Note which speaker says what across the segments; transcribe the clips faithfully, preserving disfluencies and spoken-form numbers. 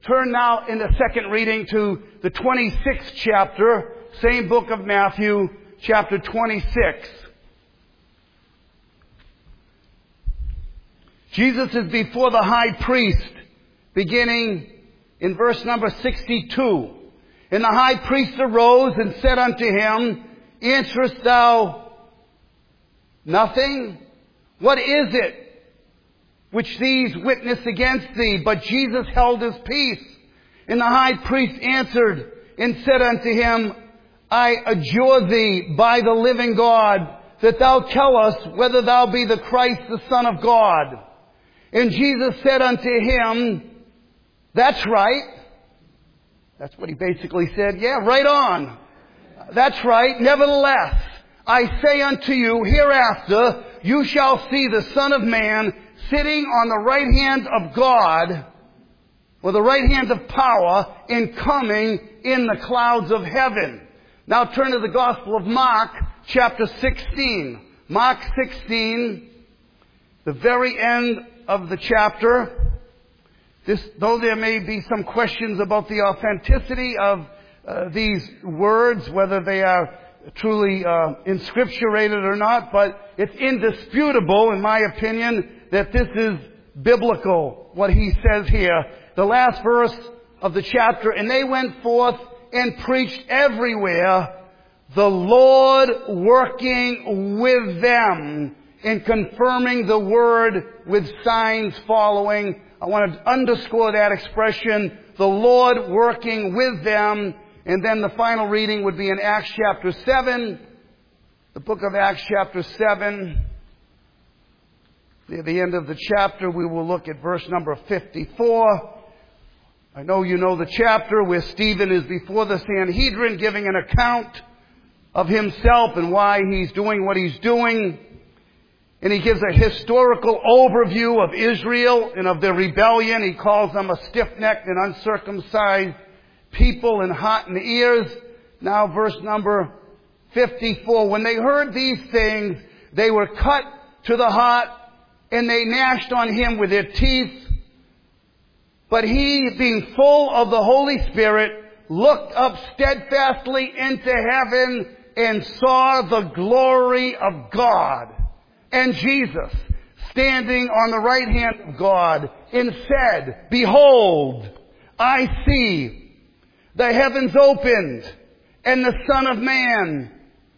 Speaker 1: Turn now in the second reading to the twenty-sixth chapter, same book of Matthew, chapter twenty-six. Jesus is before the high priest, beginning in verse number sixty-two. And the high priest arose and said unto him, Answerest thou nothing? What is it which these witness against thee? But Jesus held his peace. And the high priest answered and said unto him, I adjure thee by the living God, that thou tell us whether thou be the Christ, the Son of God. And Jesus said unto him, That's right. That's what he basically said. Yeah, right on. That's right. Nevertheless, I say unto you, hereafter you shall see the Son of Man sitting on the right hand of God, or the right hand of power, and coming in the clouds of heaven. Now turn to the Gospel of Mark, chapter sixteen. Mark sixteen, the very end of the chapter. This, though there may be some questions about the authenticity of uh, these words, whether they are truly uh, inscripturated or not, but it's indisputable, in my opinion, that this is biblical, what he says here. The last verse of the chapter, and they went forth and preached everywhere, the Lord working with them and confirming the word with signs following. I want to underscore that expression, the Lord working with them. And then the final reading would be in Acts chapter seven, the book of Acts chapter seven. Near the end of the chapter, we will look at verse number fifty-four. I know you know the chapter where Stephen is before the Sanhedrin giving an account of himself and why he's doing what he's doing. And he gives a historical overview of Israel and of their rebellion. He calls them a stiff-necked and uncircumcised people and hot in the ears. Now verse number fifty-four. When they heard these things, they were cut to the heart, and they gnashed on him with their teeth. But he, being full of the Holy Spirit, looked up steadfastly into heaven and saw the glory of God, and Jesus standing on the right hand of God, and said, Behold, I see the heavens opened, and the Son of Man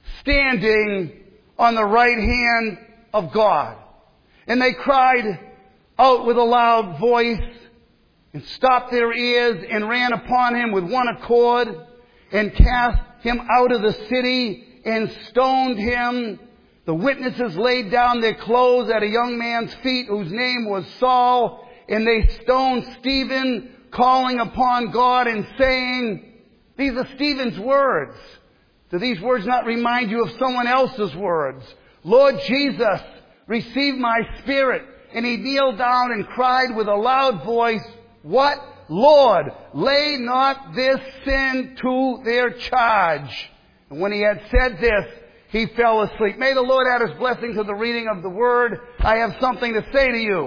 Speaker 1: standing on the right hand of God. And they cried out with a loud voice, and stopped their ears, and ran upon him with one accord, and cast him out of the city, and stoned him. The witnesses laid down their clothes at a young man's feet, whose name was Saul, and they stoned Stephen, calling upon God and saying, these are Stephen's words. Do these words not remind you of someone else's words? Lord Jesus, receive my spirit. And he kneeled down and cried with a loud voice, What? Lord, lay not this sin to their charge. And when he had said this, he fell asleep. May the Lord add his blessing to the reading of the word. I have something to say to you.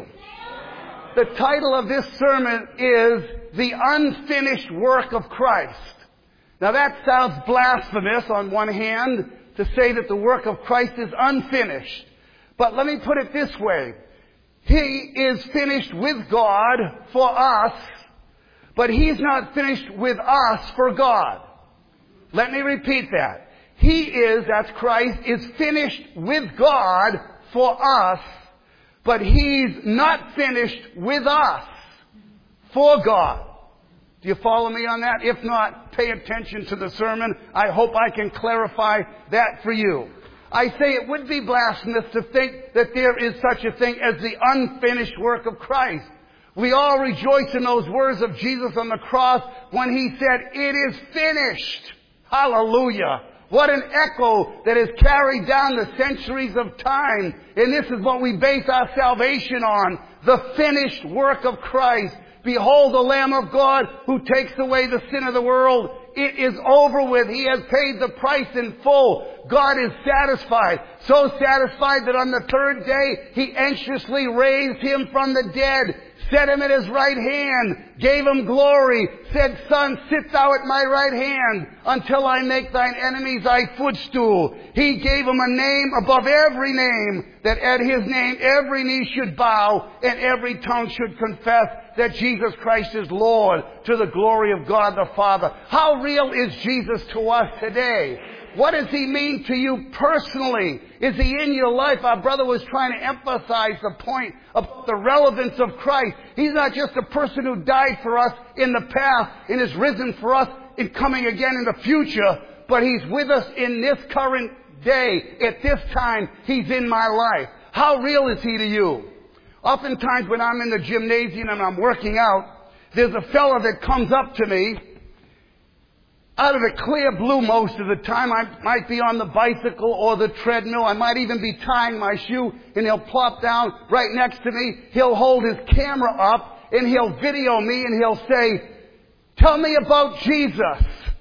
Speaker 1: The title of this sermon is The Unfinished Work of Christ. Now that sounds blasphemous on one hand, to say that the work of Christ is unfinished. But let me put it this way. He is finished with God for us, but he's not finished with us for God. Let me repeat that. He is, that's Christ, is finished with God for us, but he's not finished with us for God. Do you follow me on that? If not, pay attention to the sermon. I hope I can clarify that for you. I say it would be blasphemous to think that there is such a thing as the unfinished work of Christ. We all rejoice in those words of Jesus on the cross when he said, It is finished. Hallelujah. What an echo that is carried down the centuries of time. And this is what we base our salvation on. The finished work of Christ. Behold the Lamb of God who takes away the sin of the world. It is over with. He has paid the price in full. God is satisfied. So satisfied that on the third day, He anxiously raised Him from the dead, set Him at His right hand, gave Him glory, said, Son, sit thou at my right hand until I make thine enemies thy footstool. He gave Him a name above every name, that at His name every knee should bow and every tongue should confess that Jesus Christ is Lord, to the glory of God the Father. How real is Jesus to us today? What does He mean to you personally? Is He in your life? Our brother was trying to emphasize the point of the relevance of Christ. He's not just a person who died for us in the past and is risen for us in coming again in the future, but He's with us in this current day. At this time, He's in my life. How real is He to you? Oftentimes when I'm in the gymnasium and I'm working out, there's a fella that comes up to me out of the clear blue most of the time. I might be on the bicycle or the treadmill. I might even be tying my shoe, and he'll plop down right next to me. He'll hold his camera up and he'll video me and he'll say, tell me about Jesus.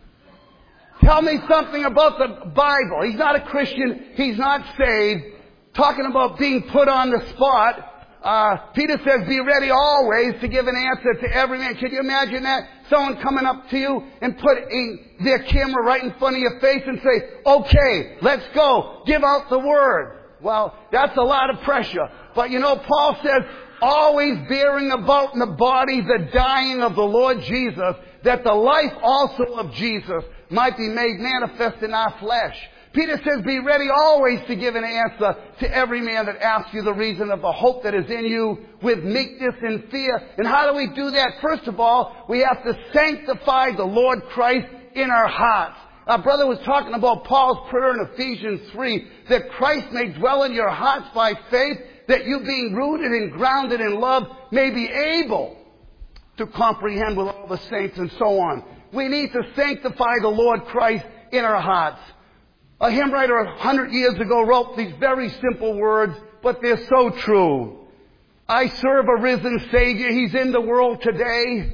Speaker 1: Tell me something about the Bible. He's not a Christian. He's not saved. Talking about being put on the spot. Uh, Peter says, be ready always to give an answer to every man. Can you imagine that? Someone coming up to you and putting their camera right in front of your face and say, okay, let's go. Give out the word. Well, that's a lot of pressure. But you know, Paul says, always bearing about in the body the dying of the Lord Jesus, that the life also of Jesus might be made manifest in our flesh. Peter says, be ready always to give an answer to every man that asks you the reason of the hope that is in you with meekness and fear. And how do we do that? First of all, we have to sanctify the Lord Christ in our hearts. Our brother was talking about Paul's prayer in Ephesians three, that Christ may dwell in your hearts by faith, that you being rooted and grounded in love may be able to comprehend with all the saints and so on. We need to sanctify the Lord Christ in our hearts. A hymn writer a hundred years ago wrote these very simple words, but they're so true. I serve a risen Savior. He's in the world today.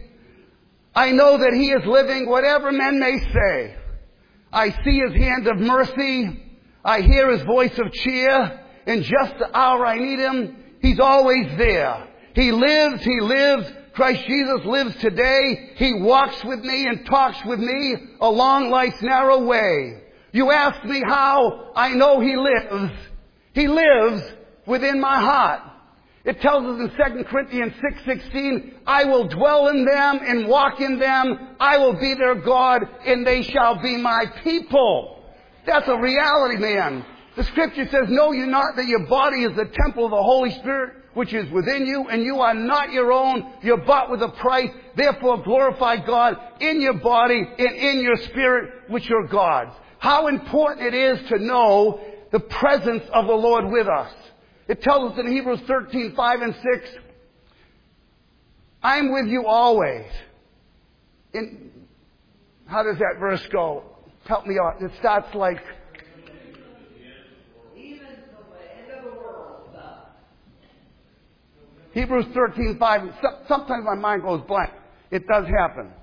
Speaker 1: I know that He is living, whatever men may say. I see His hand of mercy. I hear His voice of cheer. In just the hour I need Him, He's always there. He lives, He lives. Christ Jesus lives today. He walks with me and talks with me along life's narrow way. You ask me how I know He lives. He lives within my heart. It tells us in Second Corinthians six sixteen, I will dwell in them and walk in them. I will be their God and they shall be my people. That's a reality, man. The Scripture says, know you not that your body is the temple of the Holy Spirit which is within you, and you are not your own. You're bought with a price. Therefore glorify God in your body and in your spirit, which are God's. How important it is to know the presence of the Lord with us. It tells us in Hebrews thirteen, five and six, I'm with you always. In, how does that verse go? Help me out. It starts like,
Speaker 2: even to the end of the world.
Speaker 1: Hebrews thirteen, five. Sometimes my mind goes blank. It does happen.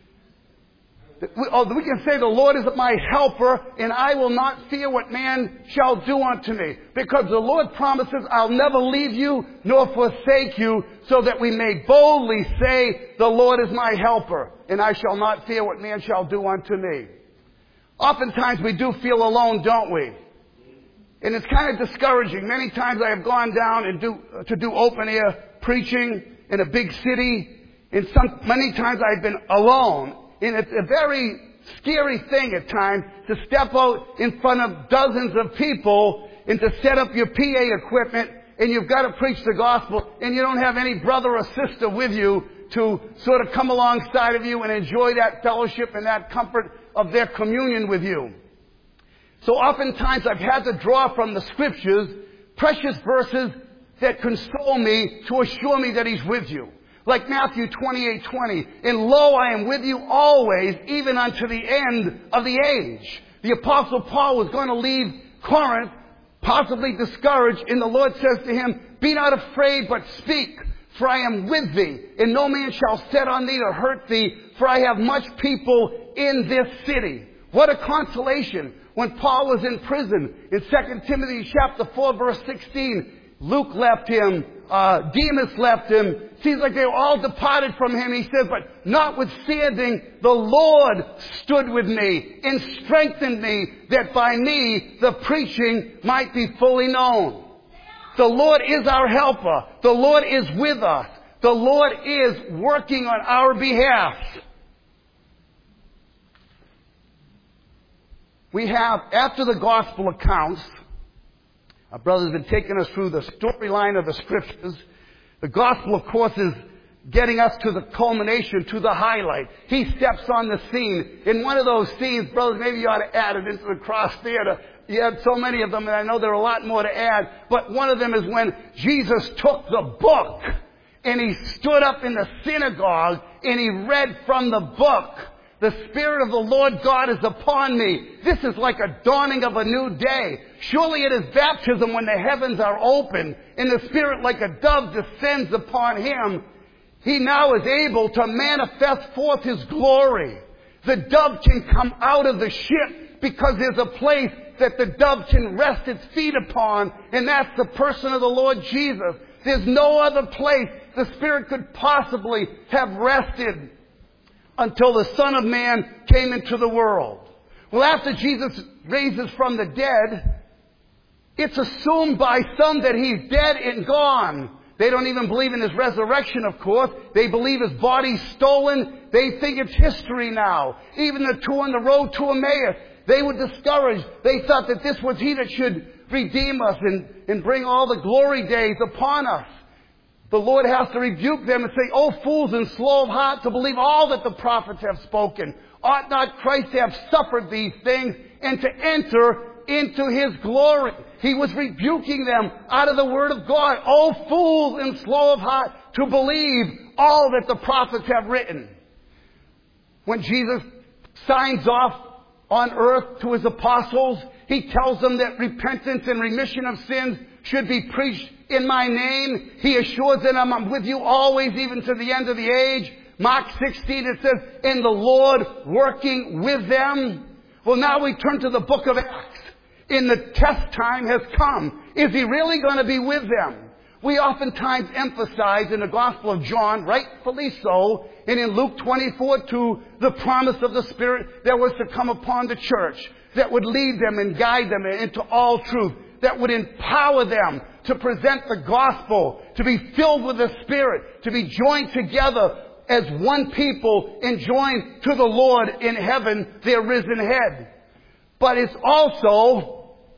Speaker 1: Oh, we can say the Lord is my helper, and I will not fear what man shall do unto me. Because the Lord promises, I'll never leave you nor forsake you, so that we may boldly say, the Lord is my helper, and I shall not fear what man shall do unto me. Oftentimes we do feel alone, don't we? And it's kind of discouraging. Many times I have gone down and do, to do open air preaching in a big city, and some, many times I've been alone. And it's a very scary thing at times to step out in front of dozens of people and to set up your P A equipment, and you've got to preach the gospel, and you don't have any brother or sister with you to sort of come alongside of you and enjoy that fellowship and that comfort of their communion with you. So oftentimes I've had to draw from the Scriptures precious verses that console me to assure me that He's with you. Like Matthew twenty-eight twenty, and lo, I am with you always, even unto the end of the age. The Apostle Paul was going to leave Corinth, possibly discouraged, and the Lord says to him, be not afraid, but speak. For I am with thee, and no man shall set on thee to hurt thee, for I have much people in this city. What a consolation when Paul was in prison. In Second Timothy chapter four, verse sixteen, Luke left him, uh, Demas left him. Seems like they were all departed from him. He says, but notwithstanding, the Lord stood with me and strengthened me, that by me the preaching might be fully known. The Lord is our helper. The Lord is with us. The Lord is working on our behalf. We have, after the gospel accounts, our brother's been taking us through the storyline of the scriptures. The gospel, of course, is getting us to the culmination, to the highlight. He steps on the scene. In one of those scenes, brothers, maybe you ought to add it into the cross theater. You had so many of them, and I know there are a lot more to add. But one of them is when Jesus took the book, and he stood up in the synagogue, and he read from the book. The Spirit of the Lord God is upon me. This is like a dawning of a new day. Surely it is baptism when the heavens are open, and the Spirit like a dove descends upon him. He now is able to manifest forth his glory. The dove can come out of the ship because there's a place that the dove can rest its feet upon, and that's the person of the Lord Jesus. There's no other place the Spirit could possibly have rested until the Son of Man came into the world. Well, after Jesus raises from the dead, it's assumed by some that he's dead and gone. They don't even believe in his resurrection, of course. They believe his body's stolen. They think it's history now. Even the two on the road to Emmaus, they were discouraged. They thought that this was he that should redeem us and, and bring all the glory days upon us. The Lord has to rebuke them and say, "O fools and slow of heart to believe all that the prophets have spoken. Ought not Christ to have suffered these things and to enter into his glory?" He was rebuking them out of the Word of God. "O fools and slow of heart to believe all that the prophets have written." When Jesus signs off on earth to his apostles, he tells them that repentance and remission of sins should be preached in my name. He assures them, "I'm with you always, even to the end of the age." Mark sixteen, it says, "And the Lord working with them." Well, now we turn to the book of Acts. And the test time has come. Is he really going to be with them? We oftentimes emphasize in the Gospel of John, rightfully so, and in Luke twenty-four two, the promise of the Spirit that was to come upon the church, that would lead them and guide them into all truth, that would empower them to present the gospel, to be filled with the Spirit, to be joined together as one people and joined to the Lord in heaven, their risen head. But it's also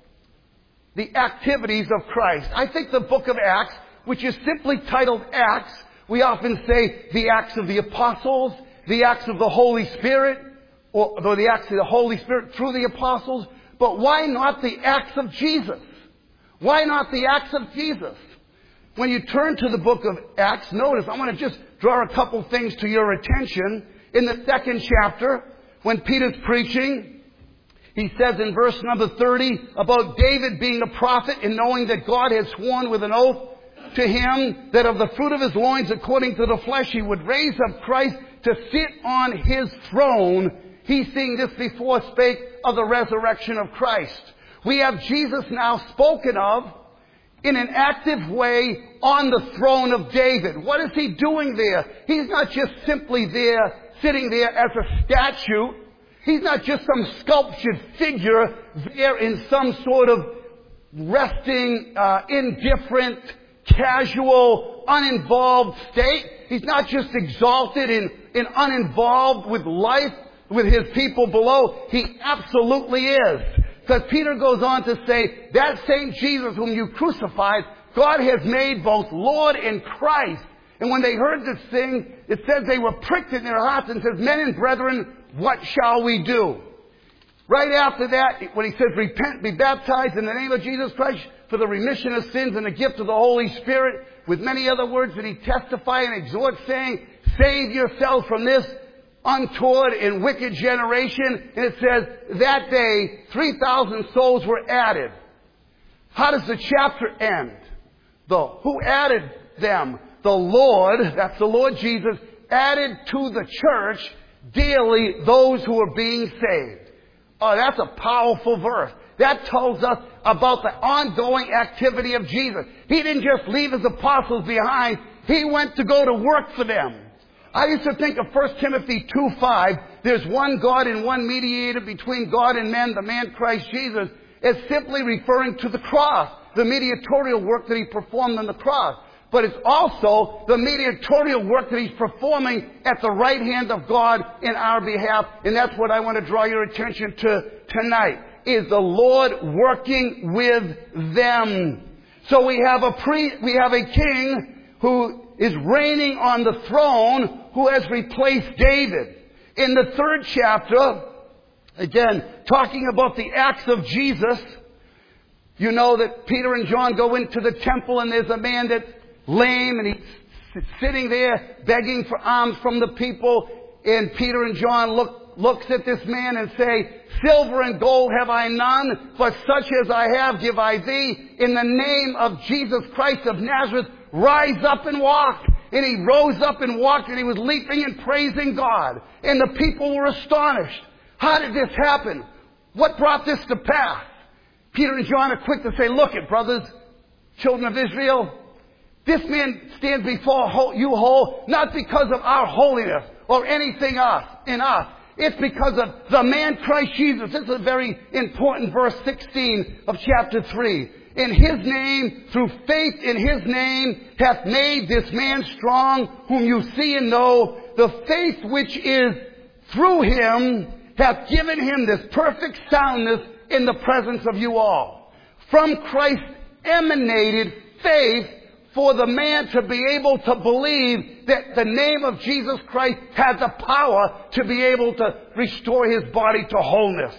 Speaker 1: the activities of Christ. I think the book of Acts, which is simply titled Acts, we often say the Acts of the Apostles, the Acts of the Holy Spirit, or the Acts of the Holy Spirit through the Apostles. But why not the Acts of Jesus? Why not the Acts of Jesus? When you turn to the book of Acts, notice, I want to just draw a couple things to your attention. In the second chapter, when Peter's preaching, he says in verse number thirty about David being a prophet and knowing that God had sworn with an oath to him that of the fruit of his loins according to the flesh he would raise up Christ to sit on his throne. He, seeing this before, spake of the resurrection of Christ. We have Jesus now spoken of in an active way on the throne of David. What is he doing there? He's not just simply there, sitting there as a statue. He's not just some sculptured figure there in some sort of resting, uh, indifferent, casual, uninvolved state. He's not just exalted and, and uninvolved with life, with his people below. He absolutely is. Because Peter goes on to say, that same Jesus whom you crucified, God has made both Lord and Christ. And when they heard this thing, it says they were pricked in their hearts and says, "Men and brethren, what shall we do?" Right after that, when he says, "Repent, be baptized in the name of Jesus Christ for the remission of sins and the gift of the Holy Spirit," with many other words that he testify and exhort, saying, "Save yourselves from this untoward and wicked generation." And it says, that day, three thousand souls were added. How does the chapter end? The who added them? the Lord, that's the Lord Jesus, added to the church daily those who are being saved. Oh, that's a powerful verse. That tells us about the ongoing activity of Jesus. He didn't just leave his apostles behind. He went to go to work for them. I used to think of First Timothy two five, there's one God and one mediator between God and men, the man Christ Jesus, as simply referring to the cross, the mediatorial work that he performed on the cross. But it's also the mediatorial work that he's performing at the right hand of God in our behalf. And that's what I want to draw your attention to tonight, is the Lord working with them. So we have a pre, we have a king who is reigning on the throne, who has replaced David. In the third chapter, again, talking about the acts of Jesus, you know that Peter and John go into the temple and there's a man that's lame and he's sitting there begging for alms from the people. And Peter and John look, looks at this man and say, silver and gold have I none, but such as I have give I thee. In the name of Jesus Christ of Nazareth, rise up and walk. And he rose up and walked, and he was leaping and praising God. And the people were astonished. How did this happen? What brought this to pass? Peter and John are quick to say, look it, brothers, children of Israel, this man stands before you whole, not because of our holiness or anything us in us. It's because of the man Christ Jesus. This is a very important verse sixteen of chapter three. In his name, through faith in his name, hath made this man strong, whom you see and know. The faith which is through him hath given him this perfect soundness in the presence of you all. From Christ emanated faith for the man to be able to believe that the name of Jesus Christ had the power to be able to restore his body to wholeness.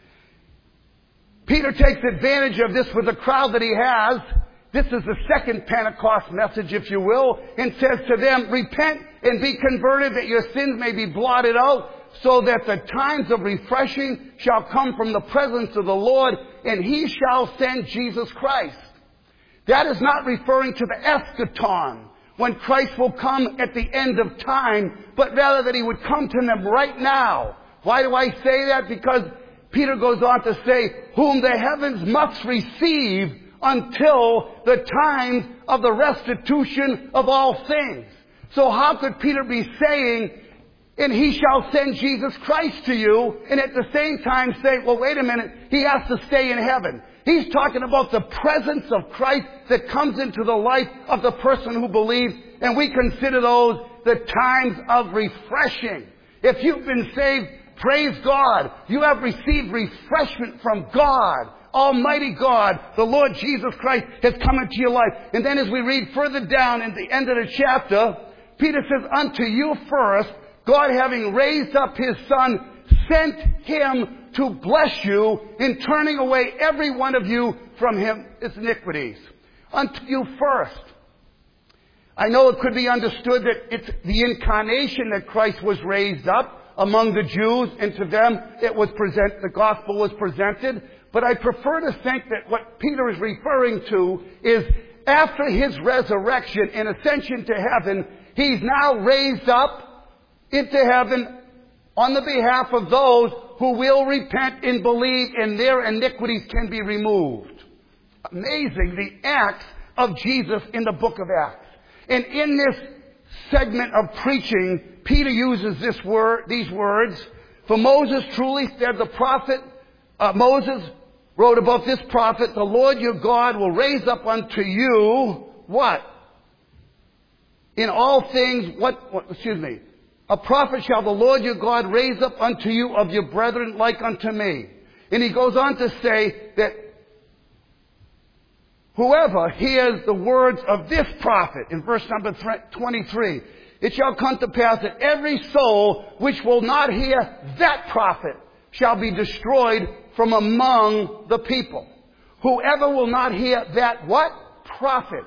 Speaker 1: Peter takes advantage of this with the crowd that he has. This is the second Pentecost message, if you will, and says to them, repent and be converted that your sins may be blotted out, so that the times of refreshing shall come from the presence of the Lord, and he shall send Jesus Christ. That is not referring to the eschaton, when Christ will come at the end of time, but rather that he would come to them right now. Why do I say that? Because Peter goes on to say, whom the heavens must receive until the times of the restitution of all things. So how could Peter be saying, and he shall send Jesus Christ to you, and at the same time say, well, wait a minute, he has to stay in heaven. He's talking about the presence of Christ that comes into the life of the person who believes, and we consider those the times of refreshing. If you've been saved, praise God. You have received refreshment from God. Almighty God, the Lord Jesus Christ, has come into your life. And then as we read further down in the end of the chapter, Peter says, unto you first, God having raised up his Son, sent him to bless you in turning away every one of you from him his iniquities. Unto you first. I know it could be understood that it's the incarnation that Christ was raised up among the Jews, and to them it was present, the gospel was presented. But I prefer to think that what Peter is referring to is after his resurrection and ascension to heaven, he's now raised up into heaven on the behalf of those who will repent and believe, and their iniquities can be removed. Amazing, the acts of Jesus in the book of Acts. And in this segment of preaching, Peter uses this word, these words. For Moses truly said, the prophet, uh, Moses wrote about this prophet, the Lord your God will raise up unto you, what? In all things, what, what excuse me, a prophet shall the Lord your God raise up unto you of your brethren like unto me. And he goes on to say that whoever hears the words of this prophet, in verse number twenty-three, it shall come to pass that every soul which will not hear that prophet shall be destroyed from among the people. Whoever will not hear that what? Prophet.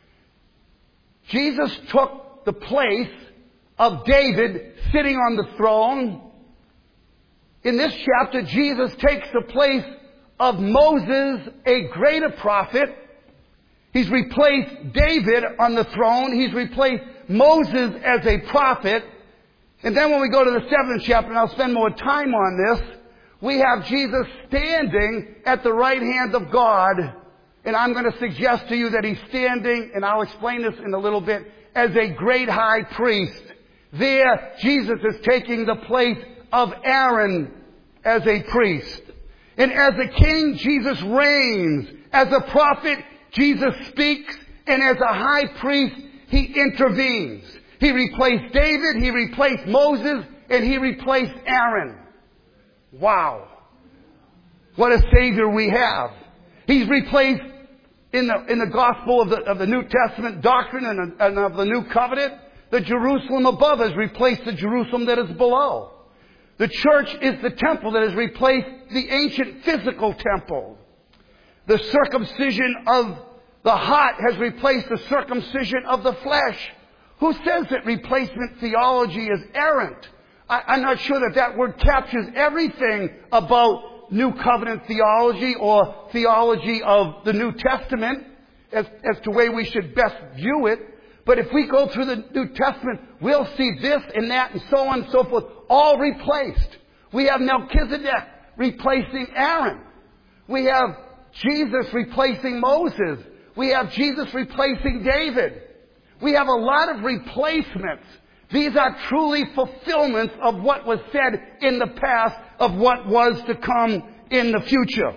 Speaker 1: Jesus took the place of David sitting on the throne. In this chapter, Jesus takes the place of Moses, a greater prophet. He's replaced David on the throne. He's replaced Moses as a prophet. And then when we go to the seventh chapter, and I'll spend more time on this, we have Jesus standing at the right hand of God. And I'm going to suggest to you that he's standing, and I'll explain this in a little bit, as a great high priest. There, Jesus is taking the place of Aaron as a priest. And as a king, Jesus reigns. As a prophet, Jesus speaks. And as a high priest, he intervenes. He replaced David, he replaced Moses, and he replaced Aaron. Wow. What a Savior we have. He's replaced in the, in the gospel of the, of the New Testament doctrine and, and of the New Covenant, the Jerusalem above has replaced the Jerusalem that is below. The church is the temple that has replaced the ancient physical temple. The circumcision of the heart has replaced the circumcision of the flesh. Who says that replacement theology is errant? I, I'm not sure that that word captures everything about New Covenant theology or theology of the New Testament as, as to the way we should best view it. But if we go through the New Testament, we'll see this and that and so on and so forth, all replaced. We have Melchizedek replacing Aaron. We have Jesus replacing Moses. We have Jesus replacing David. We have a lot of replacements. These are truly fulfillments of what was said in the past, of what was to come in the future.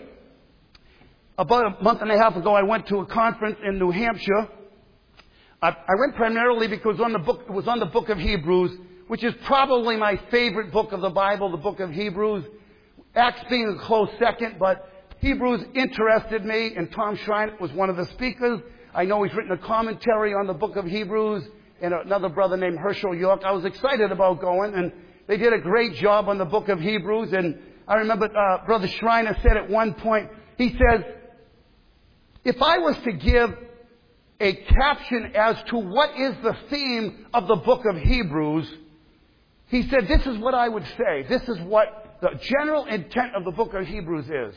Speaker 1: About a month and a half ago, I went to a conference in New Hampshire. I, I went primarily because on the book, it was on the book of Hebrews, which is probably my favorite book of the Bible, the book of Hebrews. Acts being a close second, but Hebrews interested me, and Tom Schreiner was one of the speakers. I know he's written a commentary on the book of Hebrews, and another brother named Herschel York. I was excited about going, and they did a great job on the book of Hebrews. And I remember uh, Brother Schreiner said at one point, he says, if I was to give a caption as to what is the theme of the book of Hebrews, he said, this is what I would say. This is what the general intent of the book of Hebrews is.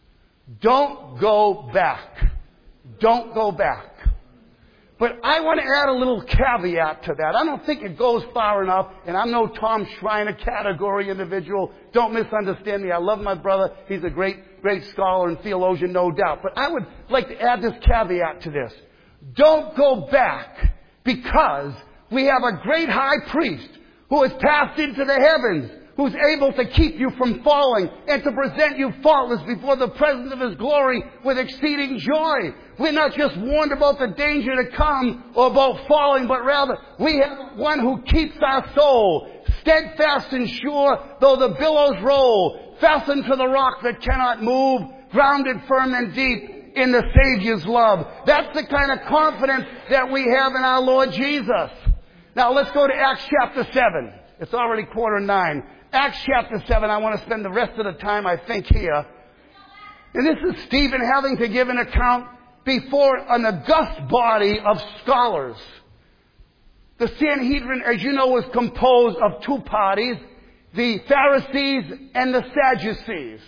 Speaker 1: Don't go back. Don't go back. But I want to add a little caveat to that. I don't think it goes far enough, and I'm no Tom Schreiner category individual. Don't misunderstand me. I love my brother. He's a great, great scholar and theologian, no doubt. But I would like to add this caveat to this. Don't go back, because we have a great high priest who has passed into the heavens, who's able to keep you from falling and to present you faultless before the presence of his glory with exceeding joy. We're not just warned about the danger to come or about falling, but rather we have one who keeps our soul steadfast and sure, though the billows roll, fastened to the rock that cannot move, grounded firm and deep in the Savior's love. That's the kind of confidence that we have in our Lord Jesus. Now let's go to Acts chapter seven. It's already quarter nine. Acts chapter seven, I want to spend the rest of the time, I think, here. And this is Stephen having to give an account before an august body of scholars. The Sanhedrin, as you know, was composed of two parties, the Pharisees and the Sadducees.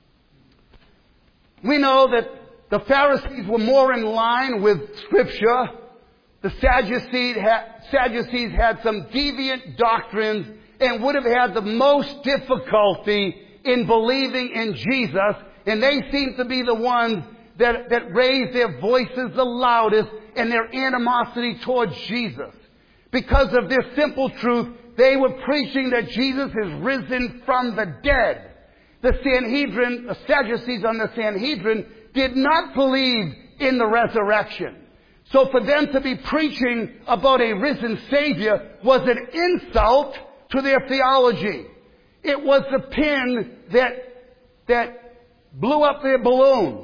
Speaker 1: We know that the Pharisees were more in line with Scripture. The Sadducees had, Sadducees had some deviant doctrines and would have had the most difficulty in believing in Jesus. And they seemed to be the ones that, that raised their voices the loudest in their animosity towards Jesus. Because of this simple truth, they were preaching that Jesus is risen from the dead. The Sanhedrin, the Sadducees on the Sanhedrin, did not believe in the resurrection. So for them to be preaching about a risen Savior was an insult to their theology. It was the pin that, that blew up their balloon.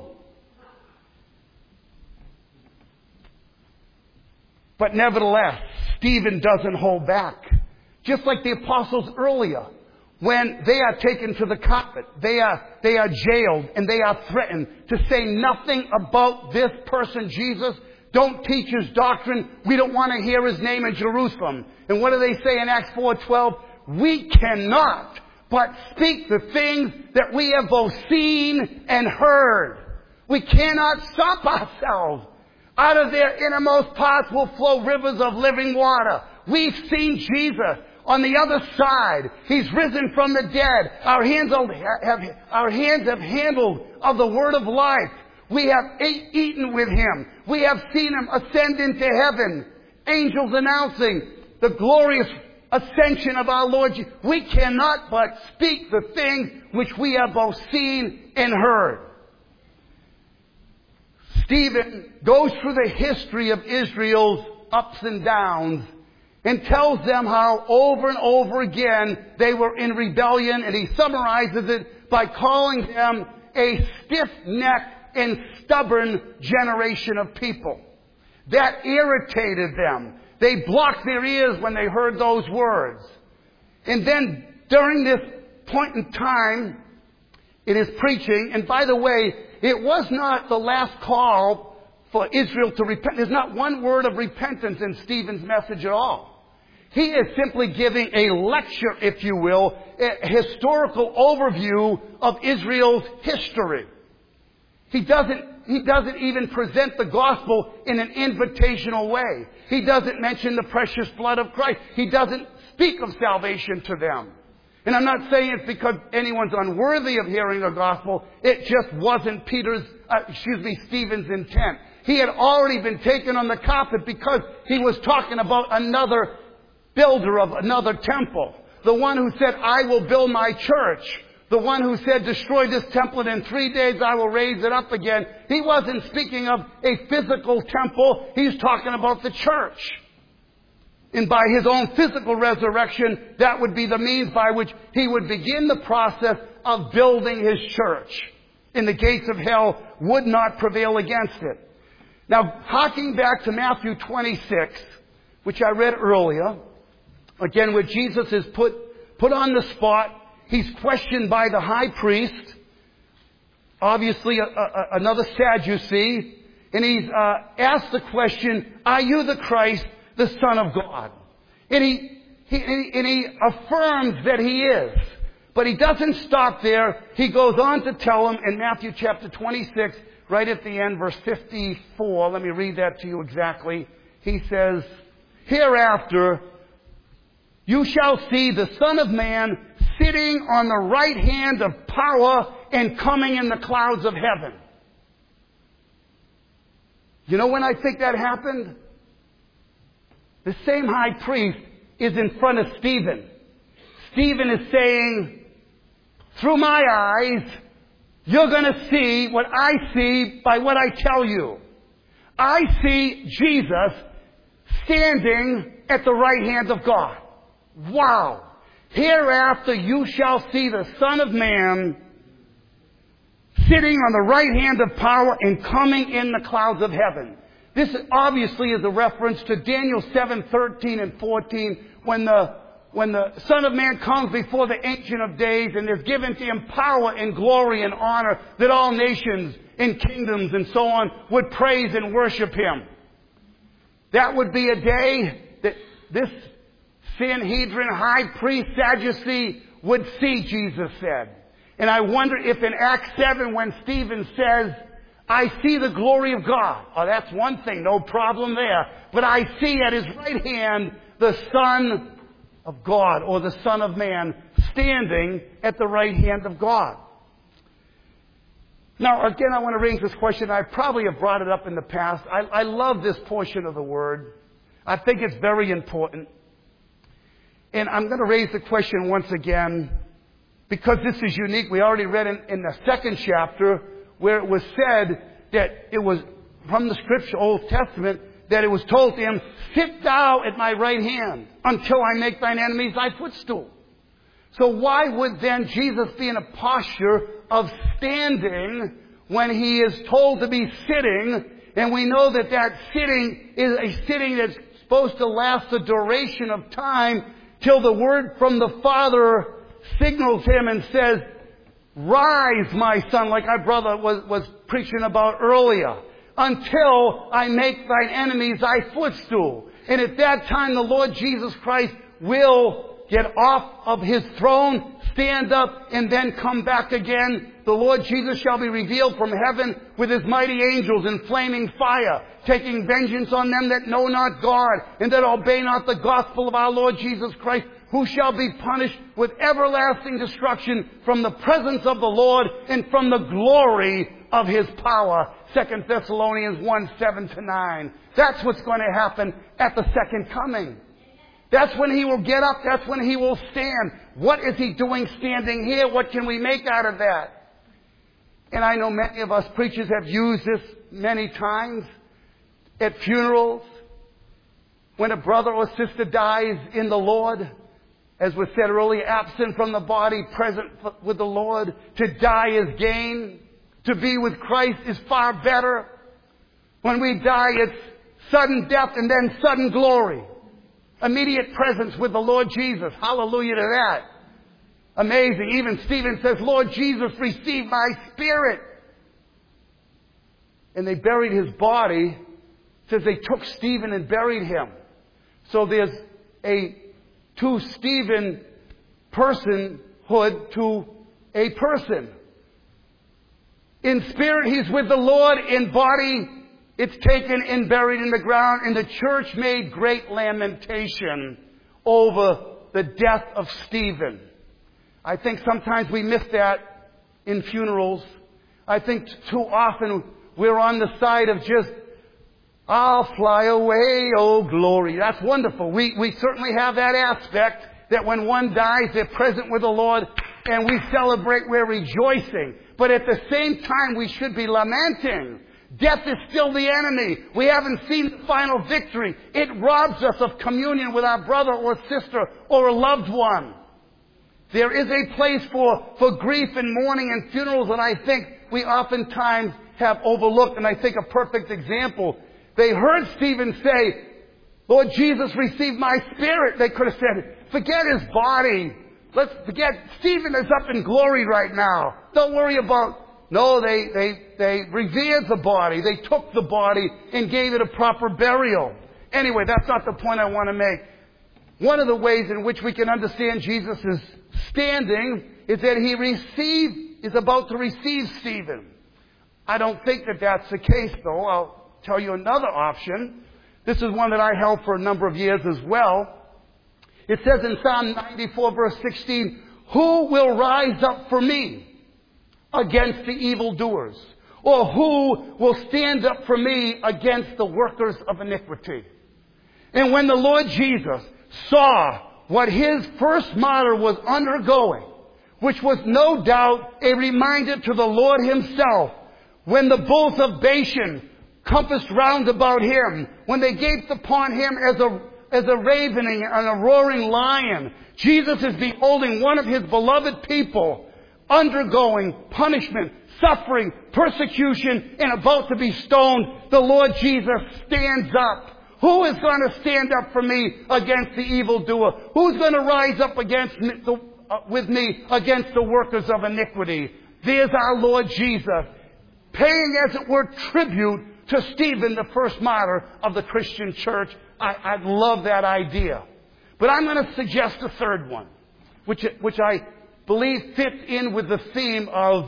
Speaker 1: But nevertheless, Stephen doesn't hold back. Just like the apostles earlier, when they are taken to the carpet, they are, they are jailed and they are threatened to say nothing about this person, Jesus. Don't teach his doctrine. We don't want to hear his name in Jerusalem. And what do they say in Acts four twelve? We cannot but speak the things that we have both seen and heard. We cannot stop ourselves. Out of their innermost parts will flow rivers of living water. We've seen Jesus on the other side. He's risen from the dead. Our hands have, our hands have handled of the word of life. We have ate, eaten with him. We have seen him ascend into heaven. Angels announcing the glorious ascension of our Lord Jesus. We cannot but speak the things which we have both seen and heard. Stephen goes through the history of Israel's ups and downs and tells them how over and over again they were in rebellion, and he summarizes it by calling them a stiff-necked and stubborn generation of people. That irritated them. They blocked their ears when they heard those words. And then during this point in time in his preaching, and by the way, it was not the last call for Israel to repent. There's not one word of repentance in Stephen's message at all. He is simply giving a lecture, if you will, a historical overview of Israel's history. He doesn't, he doesn't even present the gospel in an invitational way. He doesn't mention the precious blood of Christ. He doesn't speak of salvation to them. And I'm not saying it's because anyone's unworthy of hearing the gospel. It just wasn't Peter's, uh, excuse me, Stephen's intent. He had already been taken on the carpet because he was talking about another builder of another temple. The one who said, I will build my church. The one who said, destroy this temple and in three days I will raise it up again. He wasn't speaking of a physical temple. He's talking about the church. And by his own physical resurrection, that would be the means by which he would begin the process of building his church. And the gates of hell would not prevail against it. Now, harking back to Matthew twenty-six, which I read earlier, again, where Jesus is put, put on the spot. He's questioned by the high priest, obviously a, a, another Sadducee, and he's uh, asked the question, are you the Christ, the Son of God? And he, he, and he affirms that he is. But he doesn't stop there. He goes on to tell him in Matthew chapter twenty-six, right at the end, verse fifty-four. Let me read that to you exactly. He says, hereafter you shall see the Son of Man sitting on the right hand of power and coming in the clouds of heaven. You know when I think that happened? The same high priest is in front of Stephen. Stephen is saying, through my eyes, you're going to see what I see by what I tell you. I see Jesus standing at the right hand of God. Wow! Hereafter you shall see the Son of Man sitting on the right hand of power and coming in the clouds of heaven. This obviously is a reference to Daniel seven, thirteen and fourteen, when the, when the Son of Man comes before the Ancient of Days and is given to him power and glory and honor that all nations and kingdoms and so on would praise and worship him. That would be a day that this Sanhedrin high priest Sadducee would see, Jesus said. And I wonder if in Acts seven when Stephen says, I see the glory of God. Oh, that's one thing, no problem there. But I see at his right hand the Son of God, or the Son of Man, standing at the right hand of God. Now, again, I want to raise this question. I probably have brought it up in the past. I, I love this portion of the Word. I think it's very important. And I'm going to raise the question once again, because this is unique. We already read in, in the second chapter where it was said that it was from the Scripture, Old Testament, that it was told to him, sit thou at my right hand until I make thine enemies thy footstool. So why would then Jesus be in a posture of standing when he is told to be sitting? And we know that that sitting is a sitting that's supposed to last the duration of time till the word from the Father signals him and says, rise, my son, like our brother was, was preaching about earlier, until I make thine enemies thy footstool. And at that time, the Lord Jesus Christ will get off of his throne, stand up and then come back again. The Lord Jesus shall be revealed from heaven with his mighty angels in flaming fire, taking vengeance on them that know not God and that obey not the gospel of our Lord Jesus Christ, who shall be punished with everlasting destruction from the presence of the Lord and from the glory of his power. Second Thessalonians one, seven to nine. That's what's going to happen at the second coming. That's when he will get up. That's when he will stand. What is he doing standing here? What can we make out of that? And I know many of us preachers have used this many times at funerals. When a brother or sister dies in the Lord, as was said earlier, absent from the body, present with the Lord. To die is gain. To be with Christ is far better. When we die, it's sudden death and then sudden glory. Immediate presence with the Lord Jesus. Hallelujah to that. Amazing. Even Stephen says, Lord Jesus, receive my spirit. And they buried his body. It says they took Stephen and buried him. So there's a to Stephen personhood to a person. In spirit, he's with the Lord. In body, it's taken and buried in the ground. And the church made great lamentation over the death of Stephen. I think sometimes we miss that in funerals. I think too often we're on the side of just, I'll fly away, oh glory. That's wonderful. We, we certainly have that aspect that when one dies, they're present with the Lord and we celebrate, we're rejoicing. But at the same time, we should be lamenting. Death is still the enemy. We haven't seen the final victory. It robs us of communion with our brother or sister or a loved one. There is a place for, for grief and mourning and funerals that I think we oftentimes have overlooked. And I think a perfect example, they heard Stephen say, Lord Jesus, receive my spirit. They could have said, forget his body. Let's forget, Stephen is up in glory right now. Don't worry about, no, they, they, they revered the body. They took the body and gave it a proper burial. Anyway, that's not the point I want to make. One of the ways in which we can understand Jesus' standing is that he received, is about to receive Stephen. I don't think that that's the case, though. I'll tell you another option. This is one that I held for a number of years as well. It says in Psalm ninety-four, verse sixteen, who will rise up for me against the evildoers? Or who will stand up for me against the workers of iniquity? And when the Lord Jesus saw what his first martyr was undergoing, which was no doubt a reminder to the Lord himself, when the bulls of Bashan compassed round about him, when they gaped upon him as a as a ravening and a roaring lion, Jesus is beholding one of his beloved people undergoing punishment, suffering, persecution, and about to be stoned. The Lord Jesus stands up. Who is going to stand up for me against the evildoer? Who's going to rise up against me, the, uh, with me against the workers of iniquity? There's our Lord Jesus, paying, as it were, tribute to Stephen, the first martyr of the Christian church. I, I love that idea. But I'm going to suggest a third one, which, which I believe fits in with the theme of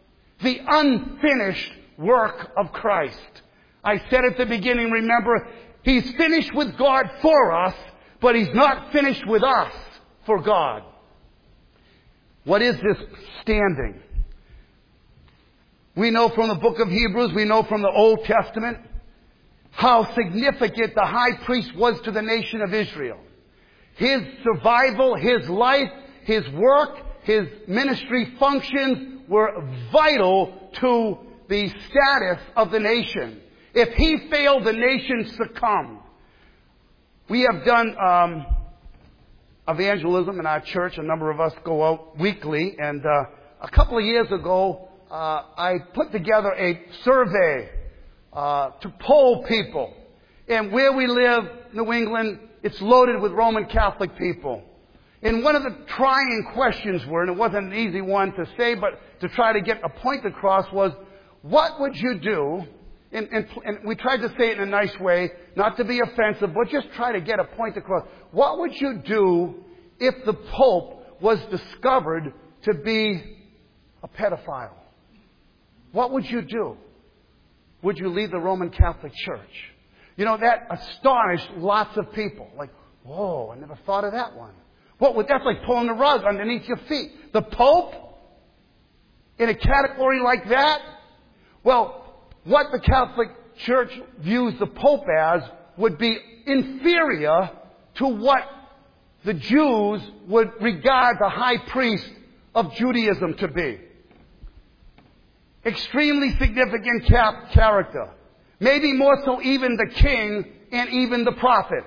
Speaker 1: the unfinished work of Christ. I said at the beginning, remember, he's finished with God for us, but he's not finished with us for God. What is this standing? We know from the book of Hebrews, we know from the Old Testament, how significant the high priest was to the nation of Israel. His survival, his life, his work, his ministry functions were vital to the status of the nation. If he failed, the nation succumbed. We have done um, evangelism in our church. A number of us go out weekly. And uh, a couple of years ago, uh, I put together a survey uh, to poll people. And where we live, New England, it's loaded with Roman Catholic people. And one of the trying questions were, and it wasn't an easy one to say, but to try to get a point across was, what would you do? And, and, and we tried to say it in a nice way, not to be offensive, but just try to get a point across. What would you do if the Pope was discovered to be a pedophile, what would you do? Would you leave the Roman Catholic Church? You know, that astonished lots of people. Like, whoa, I never thought of that one. What would, that's like pulling the rug underneath your feet. The Pope? In a category like that? Well, what the Catholic Church views the Pope as would be inferior to what the Jews would regard the high priest of Judaism to be. Extremely significant cap- character. Maybe more so even the king and even the prophet.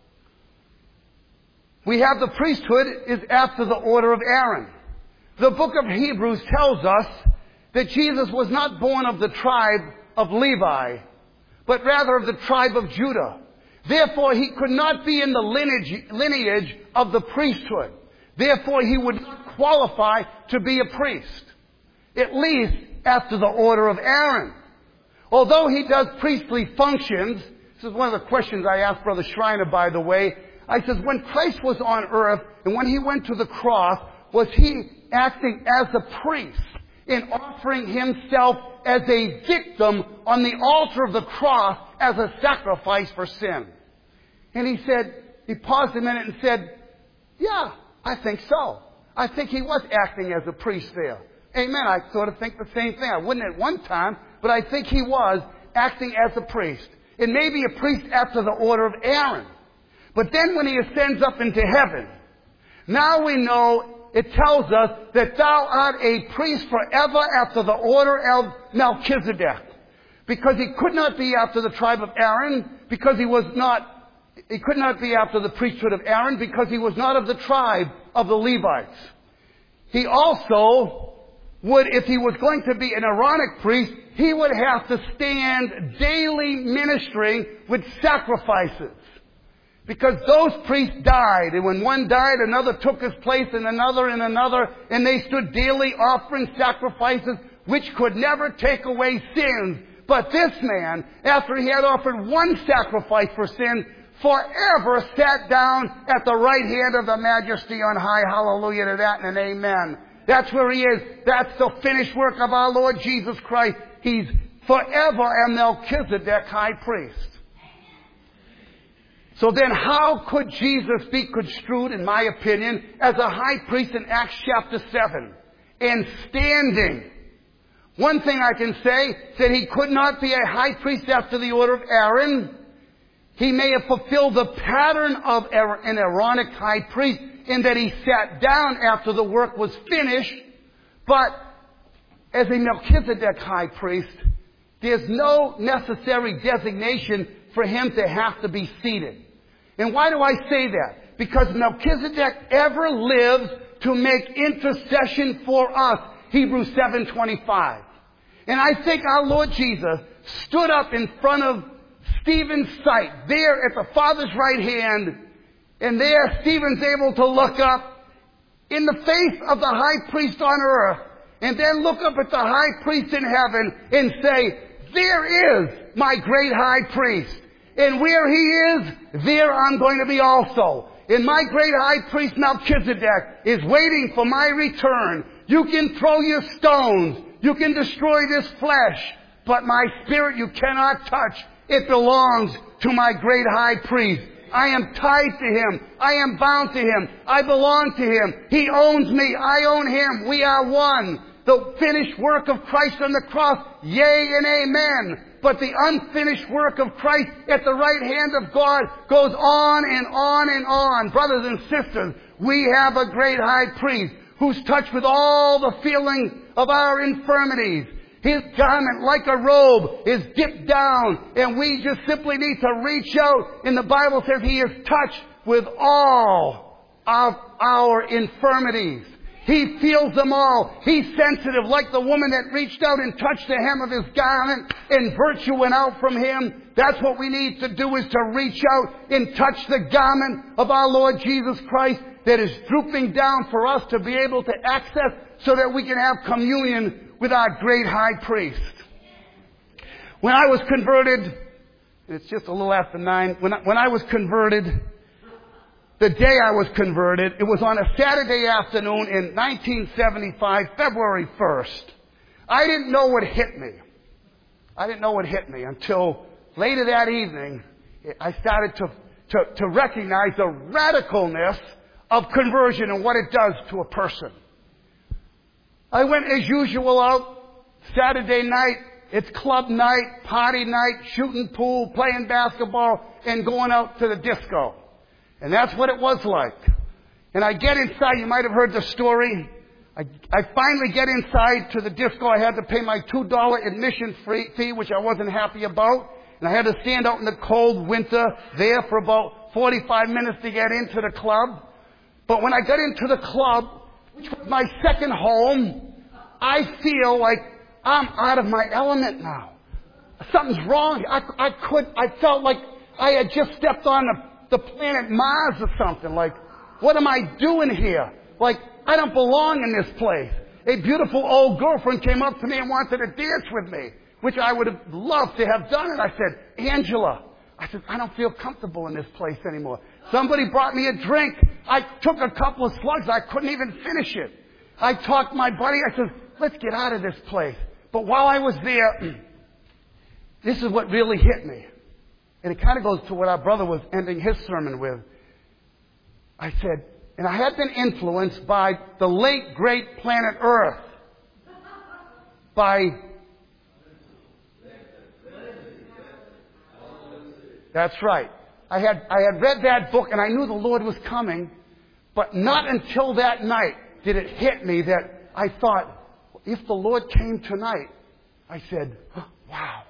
Speaker 1: We have the priesthood is after the order of Aaron. The book of Hebrews tells us that Jesus was not born of the tribe of Levi, but rather of the tribe of Judah. Therefore, he could not be in the lineage, lineage of the priesthood. Therefore, he would not qualify to be a priest, at least after the order of Aaron. Although he does priestly functions, this is one of the questions I asked Brother Schreiner, by the way. I says, when Christ was on earth and when he went to the cross, was he acting as a priest in offering himself as a victim on the altar of the cross as a sacrifice for sin? And he said, he paused a minute and said, yeah, I think so. I think he was acting as a priest there. Amen. I sort of think the same thing. I wouldn't at one time, but I think he was acting as a priest. And maybe a priest after the order of Aaron. But then when he ascends up into heaven, now we know it tells us that thou art a priest forever after the order of Melchizedek. Because he could not be after the tribe of Aaron, because he was not, he could not be after the priesthood of Aaron, because he was not of the tribe of the Levites. He also would, if he was going to be an Aaronic priest, he would have to stand daily ministering with sacrifices. Because those priests died, and when one died, another took his place, and another and another, and they stood daily offering sacrifices which could never take away sins. But this man, after he had offered one sacrifice for sin, forever sat down at the right hand of the Majesty on high. Hallelujah to that and an amen. That's where he is. That's the finished work of our Lord Jesus Christ. He's forever a Melchizedek high priest. So then how could Jesus be construed, in my opinion, as a high priest in Acts chapter seven? And standing. One thing I can say, that he could not be a high priest after the order of Aaron. He may have fulfilled the pattern of an Aaronic high priest in that he sat down after the work was finished. But as a Melchizedek high priest, there's no necessary designation for him to have to be seated. And why do I say that? Because Melchizedek ever lives to make intercession for us. Hebrews seven twenty-five. And I think our Lord Jesus stood up in front of Stephen's sight, there at the Father's right hand, and there Stephen's able to look up in the face of the high priest on earth, and then look up at the high priest in heaven and say, there is my great high priest. And where he is, there I'm going to be also. And my great high priest Melchizedek is waiting for my return. You can throw your stones. You can destroy this flesh. But my spirit you cannot touch. It belongs to my great high priest. I am tied to him. I am bound to him. I belong to him. He owns me. I own him. We are one. The finished work of Christ on the cross, yea and amen. But the unfinished work of Christ at the right hand of God goes on and on and on. Brothers and sisters, we have a great high priest who's touched with all the feeling of our infirmities. His garment, like a robe, is dipped down, and we just simply need to reach out. And the Bible says he is touched with all of our infirmities. He feels them all. He's sensitive, like the woman that reached out and touched the hem of his garment, and virtue went out from him. That's what we need to do, is to reach out and touch the garment of our Lord Jesus Christ that is drooping down for us to be able to access, so that we can have communion with our great high priest. When I was converted, it's just a little after nine, when I, when I was converted, the day I was converted. It was on a Saturday afternoon in nineteen seventy-five, February first. I didn't know what hit me. I didn't know what hit me until later that evening. I started to, to, to recognize the radicalness of conversion and what it does to a person. I went as usual out Saturday night. It's club night, party night, shooting pool, playing basketball, and going out to the disco. And that's what it was like. And I get inside. You might have heard the story. I, I finally get inside to the disco. I had to pay my two dollar admission fee, which I wasn't happy about. And I had to stand out in the cold winter there for about forty-five minutes to get into the club. But when I got into the club, which was my second home, I feel like I'm out of my element now. Something's wrong. I, I could, I felt like I had just stepped on the, the planet Mars or something. Like, what am I doing here? Like, I don't belong in this place. A beautiful old girlfriend came up to me and wanted to dance with me, which I would have loved to have done. And I said, Angela, I said, I don't feel comfortable in this place anymore. Somebody brought me a drink. I took a couple of slugs. I couldn't even finish it. I talked to my buddy. I said, let's get out of this place. But while I was there, this is what really hit me. And it kind of goes to what our brother was ending his sermon with. I said, and I had been influenced by the late, great planet Earth. By... That's right. I had, I had read that book and I knew the Lord was coming. But not until that night did it hit me that I thought, if the Lord came tonight, I said, oh, wow,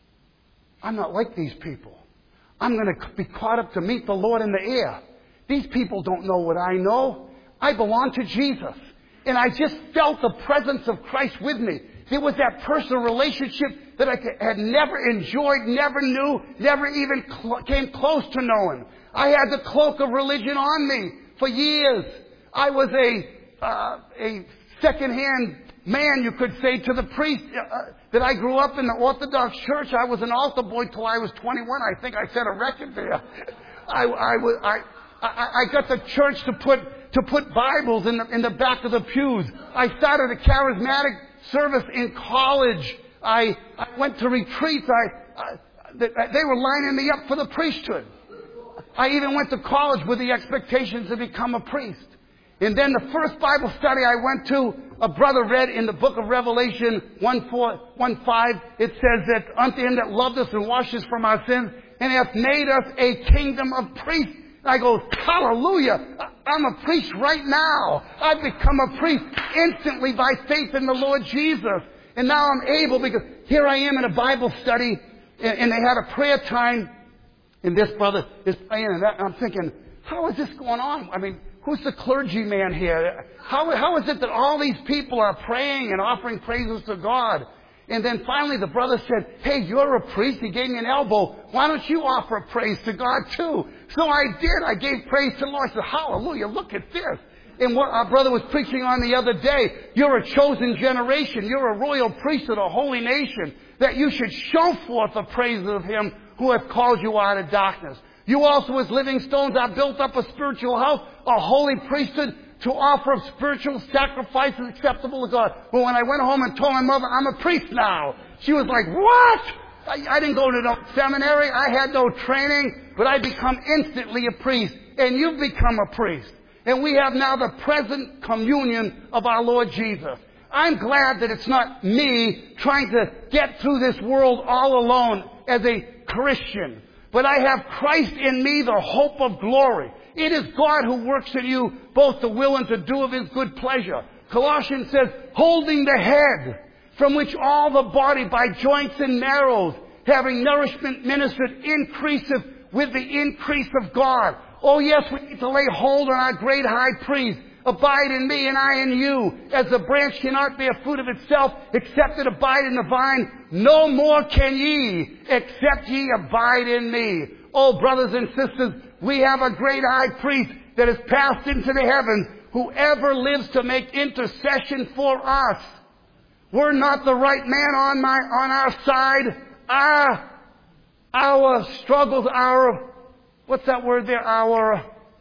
Speaker 1: I'm not like these people. I'm going to be caught up to meet the Lord in the air. These people don't know what I know. I belong to Jesus. And I just felt the presence of Christ with me. There was that personal relationship that I had never enjoyed, never knew, never even cl- came close to knowing. I had the cloak of religion on me for years. I was a, uh, a second-hand man, you could say, to the priest uh, that I grew up in the Orthodox Church. I was an altar boy till I was twenty-one. I think I set a record there. I, I, was, I, I, I got the church to put to put Bibles in the, in the back of the pews. I started a charismatic service in college. I, I went to retreats. I, I they, they were lining me up for the priesthood. I even went to college with the expectations to become a priest. And then the first Bible study I went to, a brother read in the book of Revelation one four, one five, it says that unto him that loved us and washed us from our sins and hath made us a kingdom of priests. And I go, hallelujah, I'm a priest right now. I've become a priest instantly by faith in the Lord Jesus. And now I'm able, because here I am in a Bible study, and they had a prayer time, and this brother is praying, and that, and I'm thinking, how is this going on? I mean, who's the clergyman here? How, how is it that all these people are praying and offering praises to God? And then finally the brother said, hey, you're a priest. He gave me an elbow. Why don't you offer praise to God too? So I did. I gave praise to the Lord. I said, hallelujah, look at this. And what our brother was preaching on the other day, you're a chosen generation. You're a royal priesthood, a holy nation, that you should show forth the praises of him who hath called you out of darkness. You also as living stones are built up a spiritual house, a holy priesthood, to offer up spiritual sacrifices acceptable to God. But when I went home and told my mother, I'm a priest now, she was like, what? I, I didn't go to no seminary. I had no training, but I become instantly a priest. And you've become a priest. And we have now the present communion of our Lord Jesus. I'm glad that it's not me trying to get through this world all alone as a Christian. But I have Christ in me, the hope of glory. It is God who works in you both to will and to do of his good pleasure. Colossians says, holding the head, from which all the body by joints and marrows, having nourishment ministered, increaseth with the increase of God. Oh yes, we need to lay hold on our great high priest. Abide in me and I in you. As the branch cannot bear fruit of itself, except it abide in the vine, no more can ye, except ye abide in me. Oh, brothers and sisters, we have a great high priest that has passed into the heavens, who ever lives to make intercession for us. We're not the right man on my on our side. Our, our struggles, our, what's that word there? Our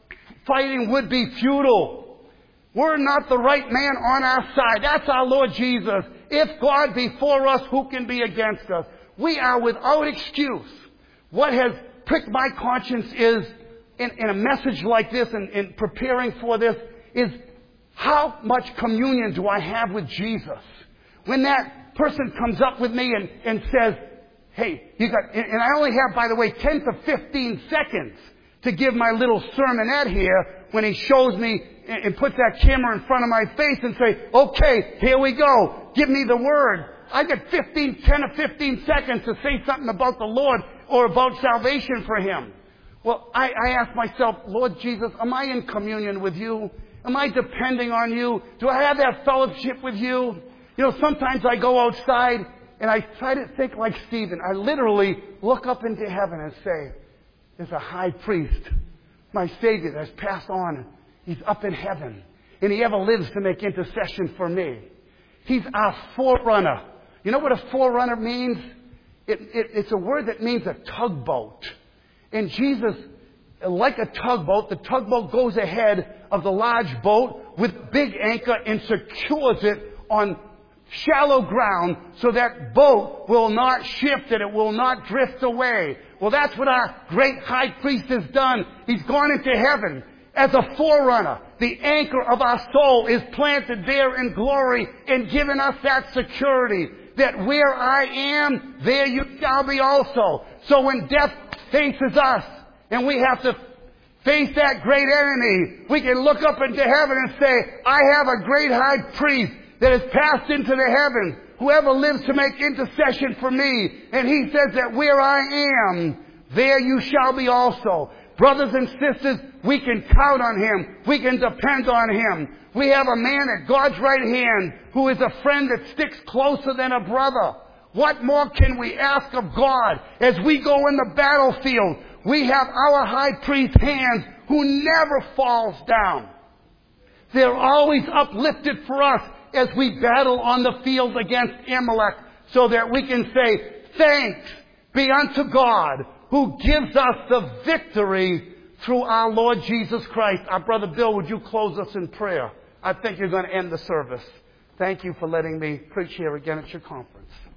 Speaker 1: fighting would be futile. We're not the right man on our side. That's our Lord Jesus. If God be for us, who can be against us? We are without excuse. What has pricked my conscience is, in, in a message like this and in preparing for this, is how much communion do I have with Jesus? When that person comes up with me and, and says, hey, you got, and I only have, by the way, ten to fifteen seconds to give my little sermonette here when he shows me and puts that camera in front of my face and say, okay, here we go. Give me the word. I got fifteen, ten or fifteen seconds to say something about the Lord or about salvation for Him. Well, I, I ask myself, Lord Jesus, am I in communion with you? Am I depending on you? Do I have that fellowship with you? You know, sometimes I go outside and I try to think like Stephen. I literally look up into heaven and say, there's a high priest, my Savior that's passed on. He's up in heaven. And He ever lives to make intercession for me. He's our forerunner. You know what a forerunner means? It, it, it's a word that means a tugboat. And Jesus, like a tugboat, the tugboat goes ahead of the large boat with big anchor and secures it on shallow ground so that boat will not shift and it will not drift away. Well, that's what our great high priest has done. He's gone into heaven as a forerunner. The anchor of our soul is planted there in glory and given us that security that where I am, there you shall be also. So when death faces us and we have to face that great enemy, we can look up into heaven and say, I have a great high priest that has passed into the heavens, whoever lives to make intercession for me. And He says that where I am, there you shall be also. Brothers and sisters, we can count on Him. We can depend on Him. We have a man at God's right hand who is a friend that sticks closer than a brother. What more can we ask of God as we go in the battlefield? We have our high priest's hands who never falls down. They're always uplifted for us as we battle on the field against Amalek, so that we can say, thanks be unto God who gives us the victory through our Lord Jesus Christ. Our brother Bill, would you close us in prayer? I think you're going to end the service. Thank you for letting me preach here again at your conference.